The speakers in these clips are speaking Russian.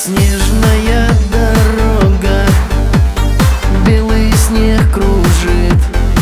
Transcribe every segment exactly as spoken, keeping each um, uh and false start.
Снежная дорога, белый снег кружит.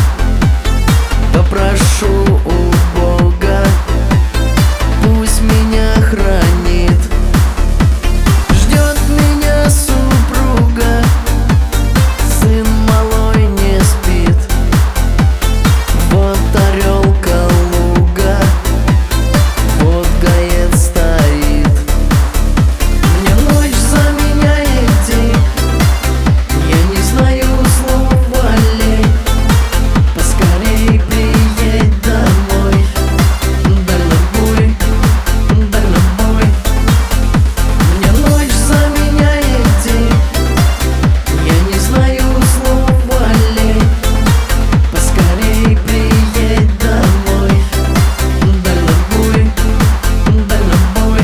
Попрошу у Бога, пусть меня хранит. Ждет меня супруга, сын малой не спит. Вот орел Калуга, вот гаец стоит. Мне ночь заменяет день, я не знаю слов аллей. Поскорей приедь домой, дальнобой, дальнобой. Мне ночь заменяет день, я не знаю слов аллей. Поскорей приедь домой, дальнобой, дальнобой.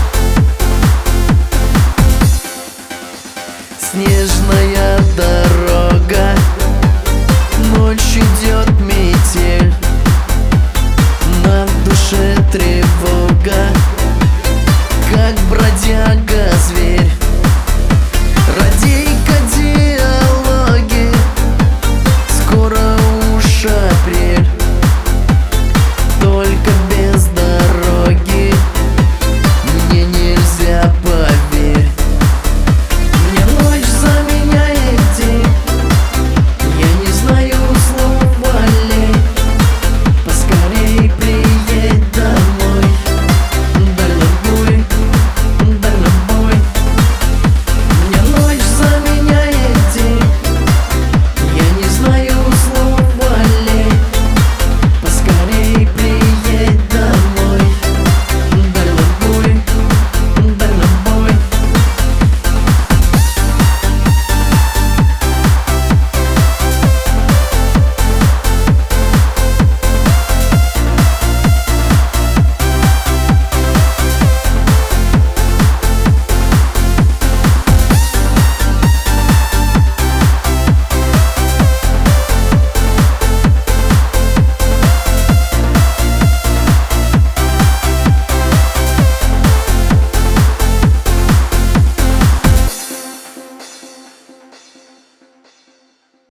Снежная дорога,